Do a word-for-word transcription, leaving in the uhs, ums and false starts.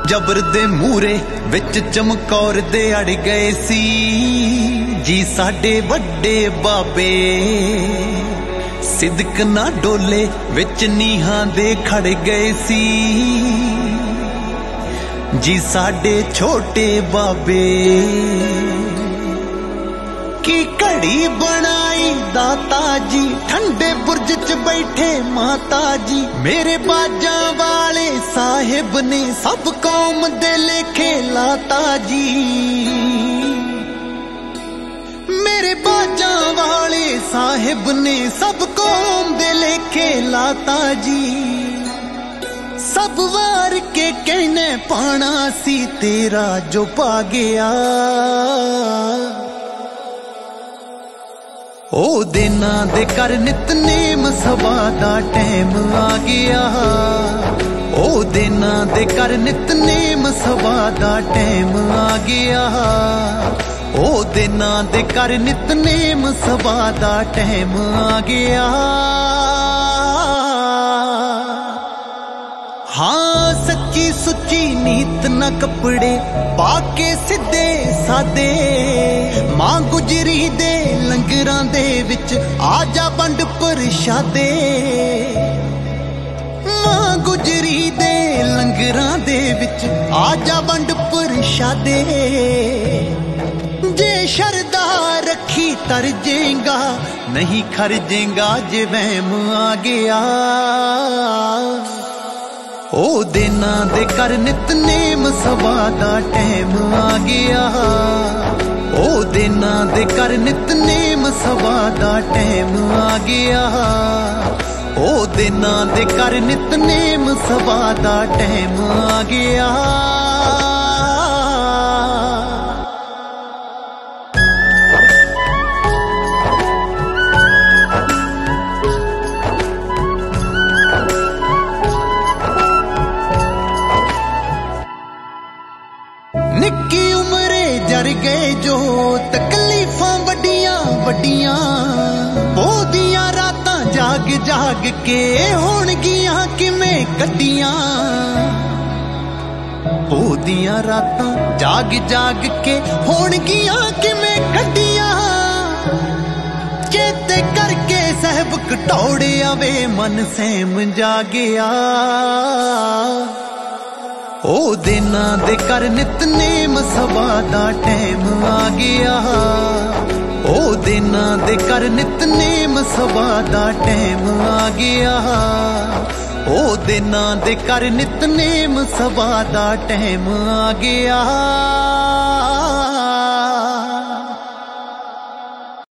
जबर दे मूरे विच चमकौर दे अड़ गए सी जी साडे वड्डे बाबे। सिदक ना डोले विच नीहां दे खड़ गए सी जी साडे छोटे बाबे। की घड़ी बनाई दाता जी ठंडे बुरज च बैठे माता जी। मेरे बाजा वाले साहिब ने सब कौम दे लेखे लाता जी। मेरे बाजा वाले साहिब ने सब कौम दे लेखे लाता जी। सब वार के कहने पाना सी तेरा जो पा गया। ओ दिना दे कर नितनेम सभा दा टैम आ गया। ओ दिना दे कर नितनेम सभा दा टैम आ गया। ओ दिना दे कर नितनेम सभा दा टैम आ गया। हाँ सच्ची सुच्ची नीत न कपड़े पाके सिद्धे सादे। मां गुजरी दे लंगरां दे विच आजा बंड प्रशादे। मां गुजरी दे लंगरां दे विच आजा बंड प्रशादे। जे शरदा रखी तर जेगा नहीं खरजेगा जे वहम आ गया। ओ दिना दे कर नितनेम सभा दा टैम आ गया। ओ दिना दे कर नितनेम सभा दा टैम आ गया। ओ दिना दे कर नितनेम सभा दा टैम आ गया। निक्की उमरे जर गए जो तकलीफां वड्डियां वड्डियां। पोदियां रातां जाग जाग के होणगियां किवें कड्डियां। पोदियां रातां जाग जाग के होणगियां किवें कड्डियां। चेते करके सहब कटौड़े आवे मन सैम जा गया। ओ दिना दे कर नितनेम सभा दा टैम आ गया। ओ दिना दे कर नितनेम सभा दा टैम आ गया। ओ दिना दे कर नितनेम सभा दा टैम आ गया।